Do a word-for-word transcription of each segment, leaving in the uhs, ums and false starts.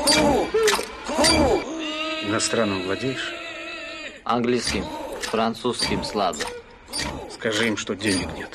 Иностранным владеешь? Английским, французским слабо. Скажи им, что денег нет.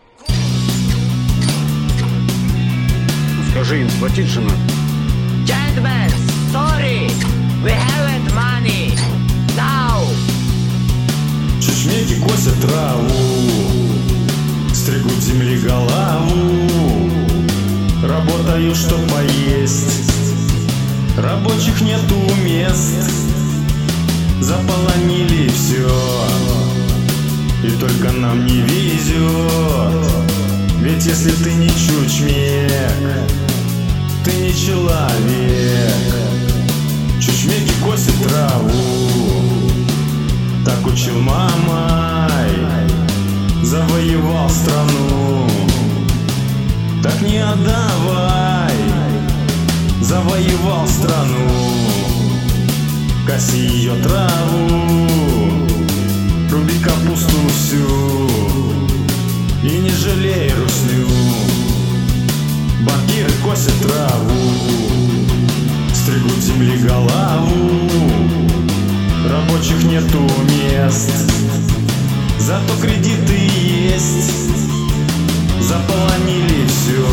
Скажи им, платить же надо. Gentlemen, sorry, we haven't money now. Чучмеки косят траву, стригут земли голову, работаю, чтоб поесть. Рабочих нету мест, заполонили все, и только нам не везет. Ведь если ты не чучмек, ты не человек. Чучмеки косят траву, так учил мамой, завоевал страну. Так не отдавай, завоевал страну. Коси ее траву, руби капусту всю, и не жалей русню. Банкиры косят траву, стригут земли голову, рабочих нету мест, зато кредиты есть, заполонили все,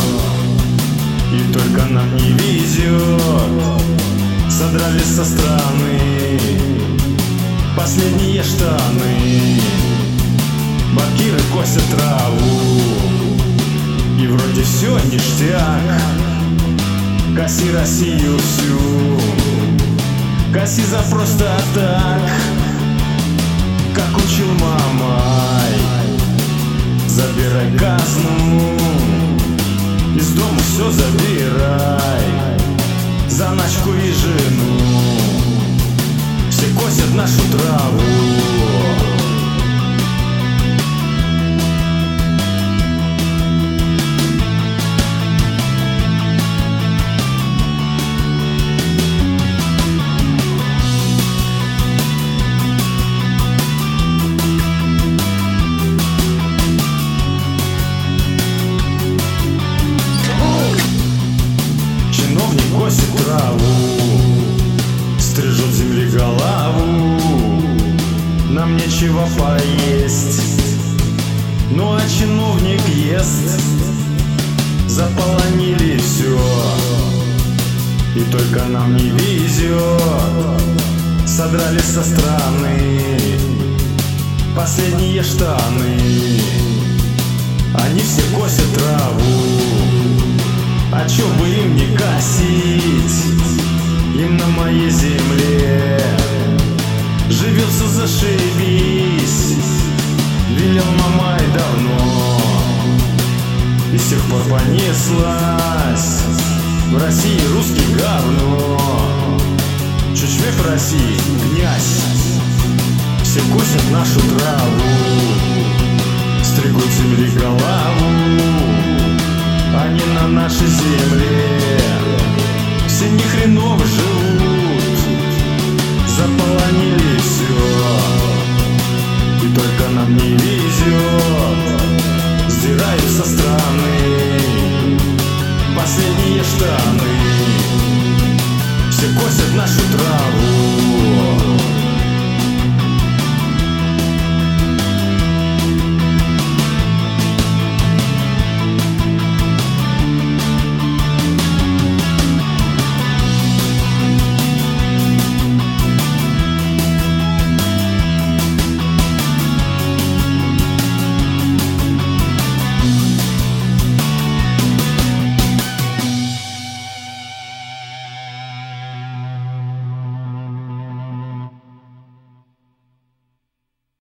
и только нам не везет. Содрали со страны последние штаны. Банкиры косят траву, и вроде все ништяк. Коси Россию всю, коси за просто так, как учил мамой. Забирай казну, из дома все забирай, заначку и жену. Все косят нашу траву. Косит траву, стрижет земли голову, нам нечего поесть. Ну а чиновник ест, заполонили все, и только нам не везет. Содрали со страны последние штаны. Они все косят траву, а чё бы им не косить? Им на моей земле живется зашибись. Велел Мамай давно, и с тех пор понеслась в России русский говно. Чучмек в России князь, все косят нашу траву, стригут земли голову. Они на нашей земле все ни хреново живут, заполонили все, и только нам не везет. Сдирают со страны последние штаны, все косят нашу траву.